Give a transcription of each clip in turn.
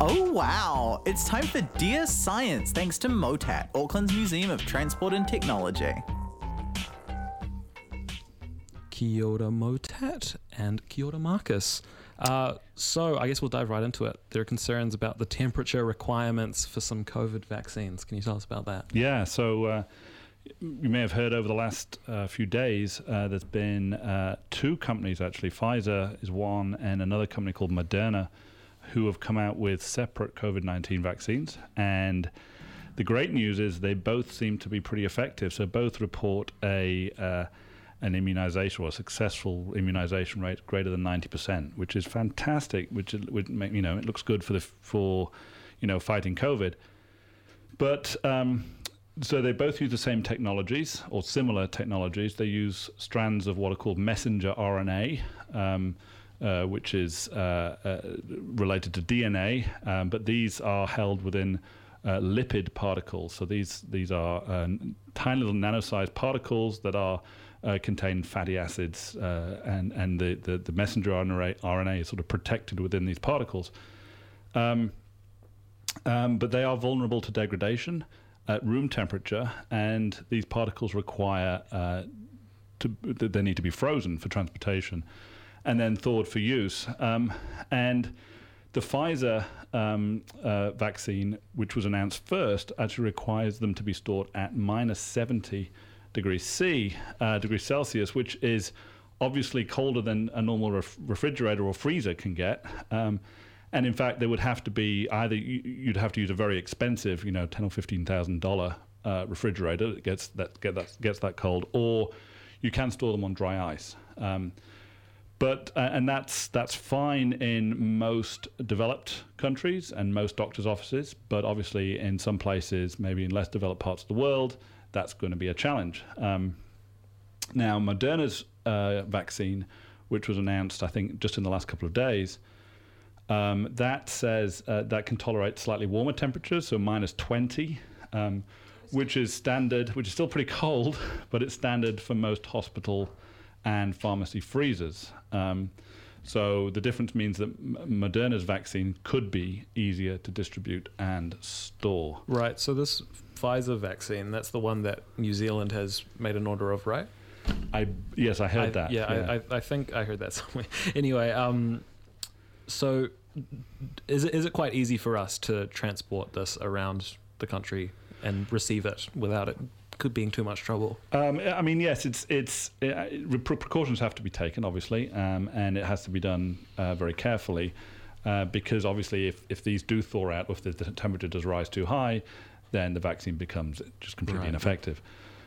Oh wow! It's time for Dear Science thanks to MOTAT, Auckland's Museum of Transport and Technology. Kia ora Motat and kia ora Marcus. So I guess we'll dive right into it. There are concerns about the temperature requirements for some COVID vaccines. Can you tell us about that? Yeah, so you may have heard over the last few days, there's been two companies actually. Pfizer is one and another company called Moderna who have come out with separate COVID-19 vaccines. And the great news is they both seem to be pretty effective. So both report an immunization or a successful immunization rate greater than 90%, which is fantastic, which would make, it looks good for fighting COVID. But so they both use the same technologies or similar technologies. They use strands of what are called messenger RNA, which is related to DNA, but these are held within lipid particles. So these are tiny little nano-sized particles that are contain fatty acids, and the messenger RNA is sort of protected within these particles. But they are vulnerable to degradation at room temperature, and these particles require they need to be frozen for transportation and then thawed for use. And the Pfizer vaccine, which was announced first, actually requires them to be stored at minus 70 degrees Celsius, which is obviously colder than a normal refrigerator or freezer can get. And in fact, there would have to be either you'd have to use a very expensive, $10,000 or $15,000 refrigerator that gets that cold, or you can store them on dry ice. But that's fine in most developed countries and most doctors' offices. But obviously, in some places, maybe in less developed parts of the world, that's going to be a challenge. Now, Moderna's vaccine, which was announced, I think, just in the last couple of days, that says that can tolerate slightly warmer temperatures, so minus 20, which is standard, which is still pretty cold, but it's standard for most hospital and pharmacy freezers. So the difference means that Moderna's vaccine could be easier to distribute and store. Right, so this Pfizer vaccine, that's the one that New Zealand has made an order of, right? Yes, I heard that. Yeah. I think I heard that somewhere. Anyway, so is it quite easy for us to transport this around the country and receive it without it being too much trouble? Yes, precautions have to be taken, obviously, and it has to be done very carefully, because obviously if these do thaw out, or if the temperature does rise too high, then the vaccine becomes just completely ineffective.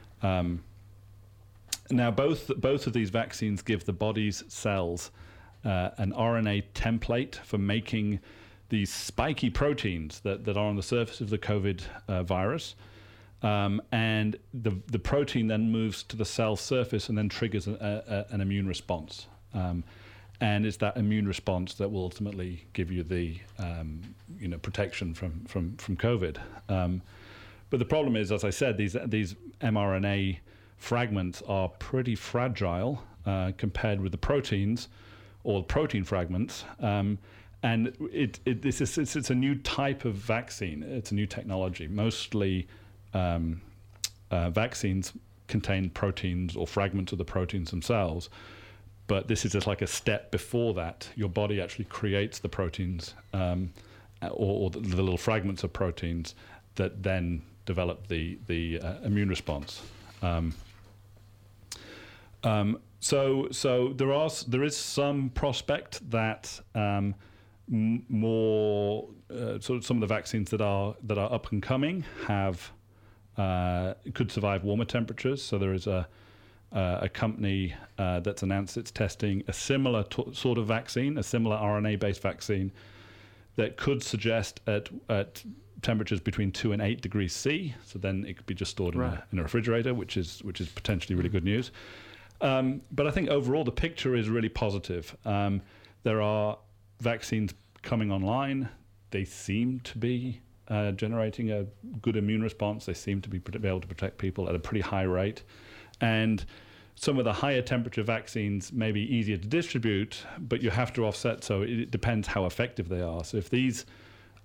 Now, both of these vaccines give the body's cells an RNA template for making these spiky proteins that are on the surface of the COVID virus. And the protein then moves to the cell surface and then triggers an immune response. And it's that immune response that will ultimately give you the protection from COVID. But the problem is, as I said, these mRNA fragments are pretty fragile compared with the proteins or protein fragments. And it's a new type of vaccine. It's a new technology. Mostly vaccines contain proteins or fragments of the proteins themselves, but this is just like a step before that. Your body actually creates the proteins or the little fragments of proteins that then develop the immune response. So there is some prospect that more sort of some of the vaccines that are up and coming could survive warmer temperatures. So there is a company that's announced it's testing a similar sort of vaccine, a similar RNA-based vaccine that could suggest at temperatures between 2 and 8 degrees C. So then it could be just stored in a refrigerator, which is potentially really good news. But I think overall the picture is really positive. There are vaccines coming online. They seem to be generating a good immune response. They seem to be able to protect people at a pretty high rate. And some of the higher temperature vaccines may be easier to distribute, but you have to offset. So it depends how effective they are. So if these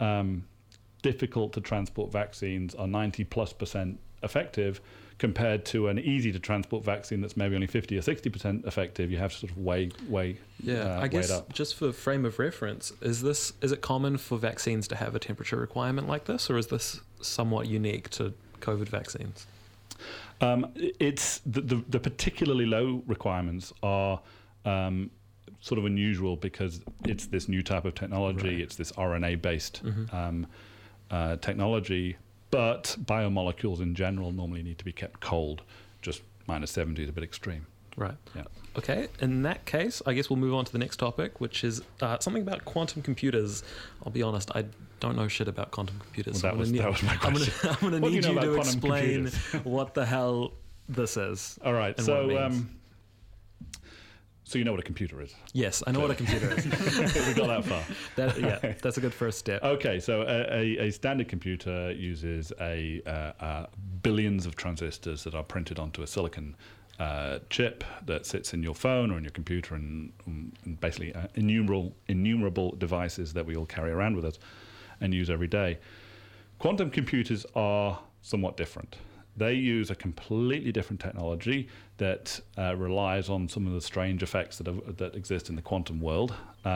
difficult to transport vaccines are 90+% effective, compared to an easy to transport vaccine that's maybe only 50 or 60% effective. You have to sort of weigh I guess it up. just for frame of reference, is it common for vaccines to have a temperature requirement like this, or is this somewhat unique to COVID vaccines? It's the particularly low requirements are sort of unusual because it's this new type of technology. Right. It's this RNA-based technology, but biomolecules in general normally need to be kept cold. Just -70 is a bit extreme. Right. Yeah. Okay. In that case, I guess we'll move on to the next topic, which is something about quantum computers. I'll be honest, I don't know shit about quantum computers. Well, that was my question. I'm going to What do need you you know to about quantum explain computers? what the hell this is. All right. and what it So means. so you know what a computer is. Yes, I know what a computer is. We got that far. That's a good first step. Okay, so a standard computer uses billions of transistors that are printed onto a silicon chip that sits in your phone or in your computer, and basically innumerable devices that we all carry around with us and use every day. Quantum computers are somewhat different. They use a completely different technology that relies on some of the strange effects that exist in the quantum world.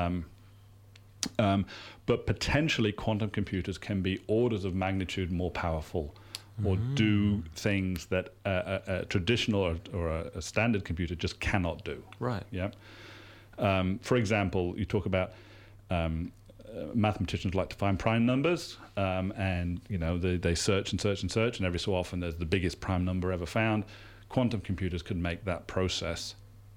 But potentially quantum computers can be orders of magnitude more powerful or do things that a traditional or a standard computer just cannot do. Right. Yeah. For example, you talk about mathematicians like to find prime numbers, and they search and search and search, and every so often there's the biggest prime number ever found. Quantum computers could make that process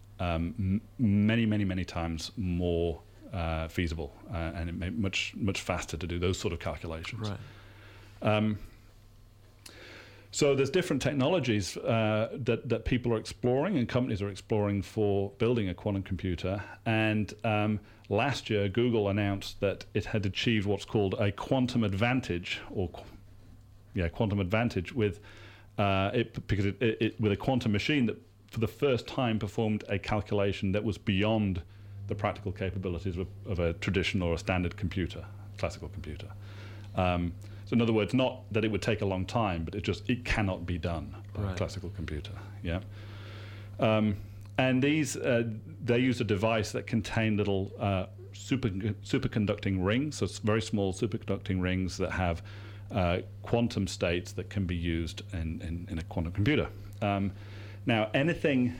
many times more feasible, and it made much faster to do those sort of calculations. Right. So there's different technologies that people are exploring and companies are exploring for building a quantum computer. And last year, Google announced that it had achieved what's called a quantum advantage, quantum advantage with with a quantum machine that, for the first time, performed a calculation that was beyond the practical capabilities of a traditional or a standard computer, classical computer. So in other words, not that it would take a long time, but it cannot be done by a classical computer. Yeah. And these they use a device that contain little superconducting rings, so it's very small superconducting rings that have quantum states that can be used in a quantum computer. Now, anything.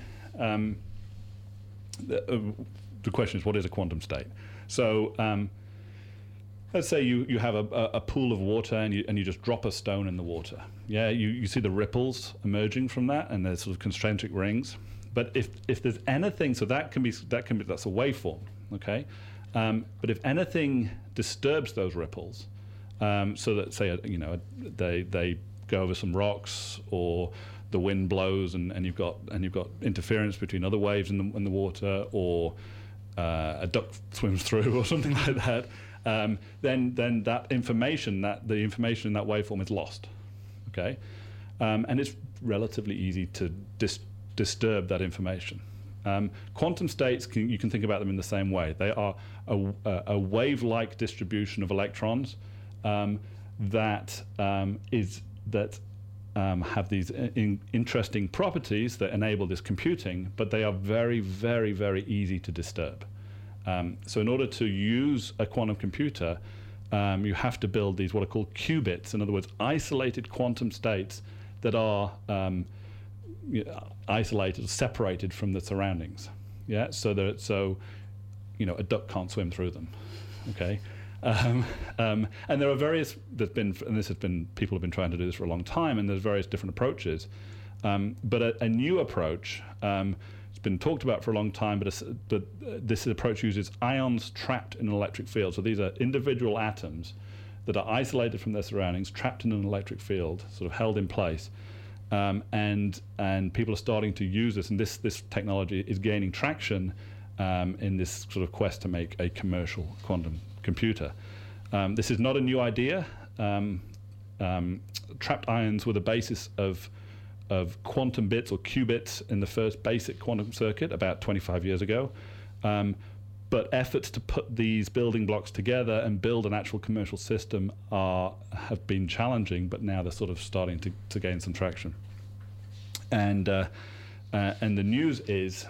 The question is, what is a quantum state? So let's say you have a pool of water and you just drop a stone in the water. Yeah, you see the ripples emerging from that, and there's sort of concentric rings. But if there's anything, so that's a waveform, okay. But if anything disturbs those ripples, so that say they go over some rocks, or the wind blows and you've got interference between other waves in the water, or a duck swims through or something like that, then the information in that waveform is lost. Okay, and it's relatively easy to disturb that information. Quantum states, you can think about them in the same way. They are a wave-like distribution of electrons that have these interesting properties that enable this computing, but they are very, very, very easy to disturb. So in order to use a quantum computer, you have to build these what are called qubits, in other words, isolated quantum states that are isolated, separated from the surroundings. Yeah, so a duck can't swim through them. Okay. And there are various. People have been trying to do this for a long time, and there's various different approaches. But a new approach, it's been talked about for a long time, but this approach uses ions trapped in an electric field. So these are individual atoms that are isolated from their surroundings, trapped in an electric field, sort of held in place. And people are starting to use this, and this technology is gaining traction in this sort of quest to make a commercial quantum computer. This is not a new idea. Trapped ions were the basis of quantum bits or qubits in the first basic quantum circuit about 25 years ago. But efforts to put these building blocks together and build an actual commercial system have been challenging, but now they're sort of starting to gain some traction. And the news is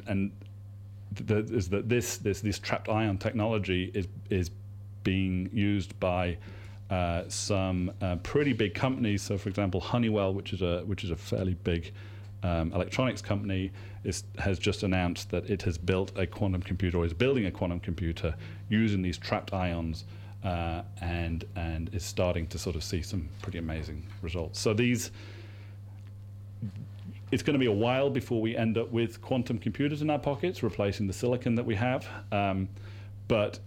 that this trapped ion technology is being used by some pretty big companies. So, for example, Honeywell, which is a fairly big electronics company, has just announced that it has built a quantum computer, or is building a quantum computer using these trapped ions, and is starting to sort of see some pretty amazing results. So it's going to be a while before we end up with quantum computers in our pockets, replacing the silicon that we have. But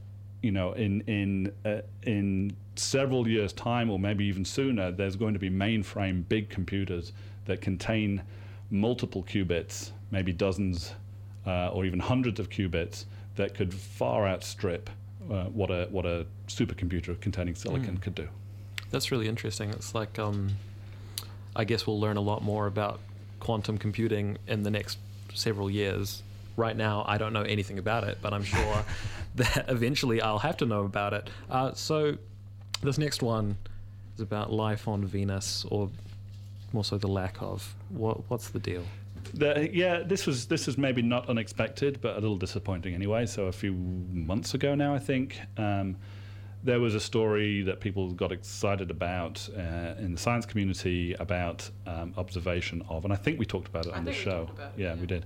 in several years' time, or maybe even sooner, there's going to be mainframe big computers that contain multiple qubits, maybe dozens or even hundreds of qubits, that could far outstrip what a supercomputer containing silicon could do. That's really interesting. It's like, I guess we'll learn a lot more about quantum computing in the next several years. Right now, I don't know anything about it, but I'm sure that eventually I'll have to know about it. So this next one is about life on Venus, or more so the lack of. What's the deal? This was maybe not unexpected, but a little disappointing anyway. So a few months ago now, I think, there was a story that people got excited about in the science community about observation of, and I think we talked about it on the show. We did.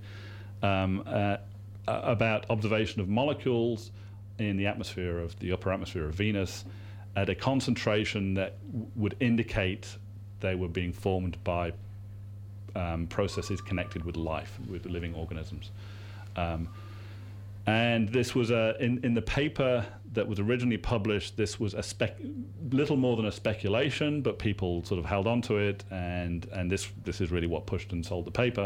About observation of molecules in the atmosphere of the upper atmosphere of Venus at a concentration that would indicate they were being formed by processes connected with life, with living organisms. And this was in the paper that was originally published, this was little more than a speculation, but people sort of held on to it, and this is really what pushed and sold the paper.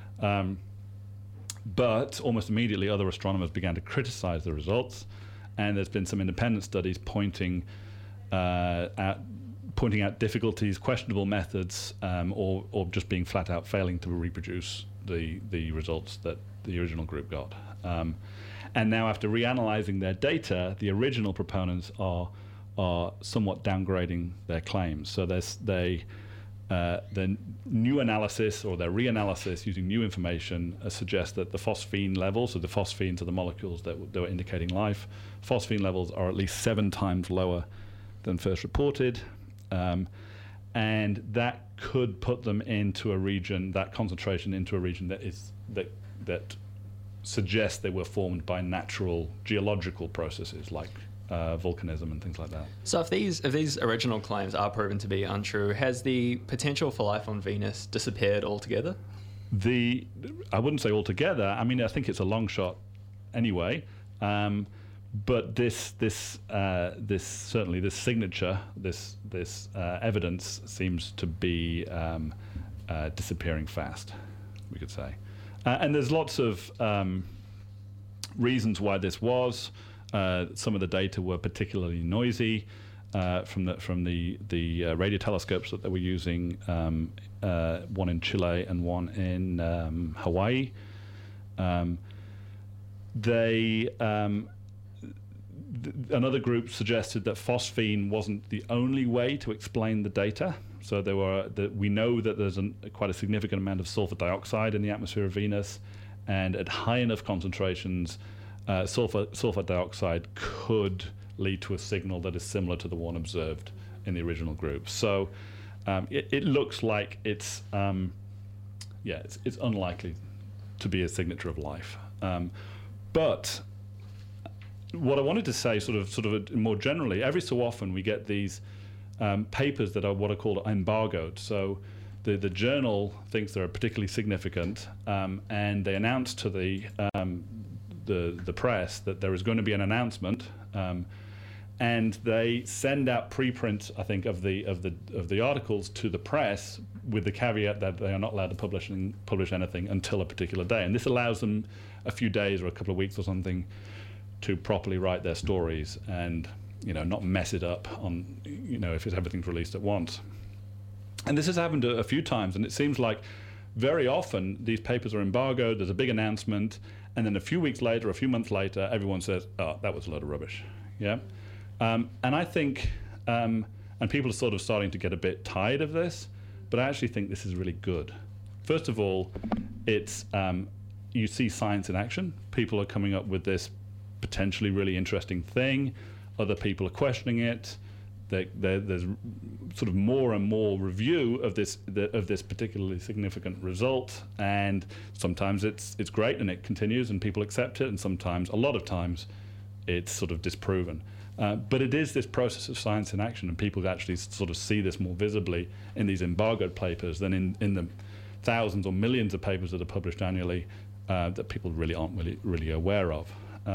But almost immediately, other astronomers began to criticize the results, and there's been some independent studies pointing out difficulties, questionable methods, or just being flat out failing to reproduce the results that the original group got. And now, after reanalyzing their data, the original proponents are somewhat downgrading their claims. So the new analysis, or their reanalysis using new information, suggests that the phosphine levels, so the phosphines are the molecules that were indicating life, phosphine levels are at least 7 times lower than first reported. And that could put them into a region, that concentration into a region that suggests they were formed by natural geological processes like volcanism and things like that. So if these original claims are proven to be untrue, has the potential for life on Venus disappeared altogether? I wouldn't say altogether. I mean, I think it's a long shot anyway. But this certainly, this signature, this evidence seems to be disappearing fast, we could say. And there's lots of reasons why this was. Some of the data were particularly noisy from the radio telescopes that they were using, one in Chile and one in Hawaii. Another group suggested that phosphine wasn't the only way to explain the data. So we know that there's quite a significant amount of sulfur dioxide in the atmosphere of Venus, and at high enough concentrations, sulfur dioxide could lead to a signal that is similar to the one observed in the original group. So it looks like it's unlikely to be a signature of life. But what I wanted to say, sort of more generally, every so often we get these papers that are what are called embargoed. So the journal thinks they're particularly significant, and they announce to the press that there is going to be an announcement, and they send out preprints, I think, of the articles to the press with the caveat that they are not allowed to publish anything until a particular day. And this allows them a few days or a couple of weeks or something to properly write their stories and not mess it up on if everything's released at once. And this has happened a few times, and it seems like very often these papers are embargoed. There's a big announcement, and then a few weeks later, a few months later, everyone says, "Oh, that was a load of rubbish." Yeah, and I think, and people are sort of starting to get a bit tired of this, but I actually think this is really good. First of all, it's you see science in action. People are coming up with this potentially really interesting thing. Other people are questioning it. There's sort of more and more review of this particularly significant result, and sometimes it's great and it continues and people accept it, and sometimes, a lot of times, it's sort of disproven. But it is this process of science in action, and people actually sort of see this more visibly in these embargoed papers than in the thousands or millions of papers that are published annually that people really aren't really aware of.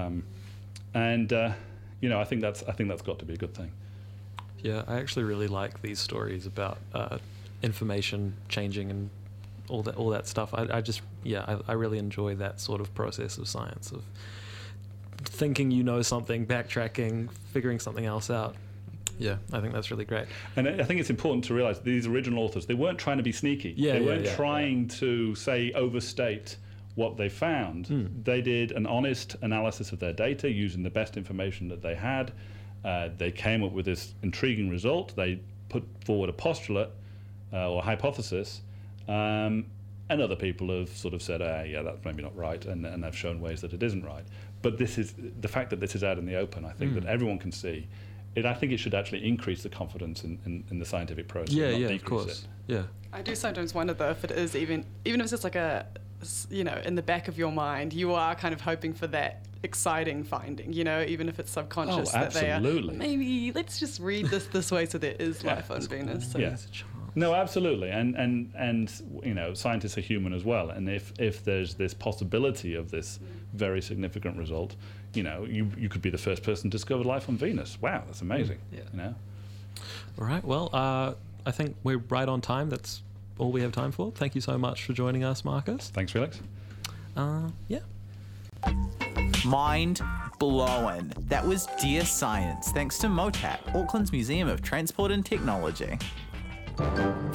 I think that's got to be a good thing. Yeah, I actually really like these stories about information changing and all that stuff. I really enjoy that sort of process of science, of thinking you know something, backtracking, figuring something else out. Yeah, I think that's really great. And I think it's important to realize these original authors, they weren't trying to be sneaky. They weren't trying to, say, overstate what they found. They did an honest analysis of their data using the best information that they had. They came up with this intriguing result. They put forward a postulate or hypothesis, and other people have sort of said, that's maybe not right, and they've shown ways that it isn't right. But this is the fact that this is out in the open, I think, that everyone can see. I think it should actually increase the confidence in the scientific process. Yeah, not of course. it. Yeah. I do sometimes wonder, though, if it is even if it's just like in the back of your mind, you are kind of hoping for that exciting finding, even if it's subconscious. Oh, that they absolutely. are, maybe let's just read this way so there is life on Venus. So. Yeah. No, absolutely, and scientists are human as well, and if there's this possibility of this very significant result, you could be the first person to discover life on Venus. Wow, that's amazing. Yeah. All right. Well, I think we're right on time. That's all we have time for. Thank you so much for joining us, Marcus. Thanks, Felix. Yeah. Mind blown. That was Dear Science, thanks to MOTAT, Auckland's Museum of Transport and Technology.